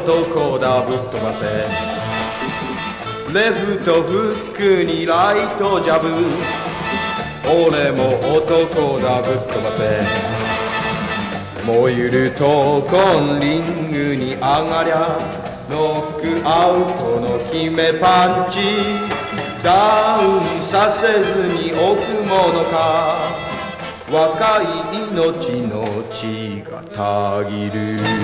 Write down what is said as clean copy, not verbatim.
男だぶっ飛ばせ。レフトフックにライトジャブ、俺も男だぶっ飛ばせ。燃ゆる闘魂リングに上がりゃ、ノックアウトの決めパンチ、ダウンさせずに置くものか、若い命の血がたぎる。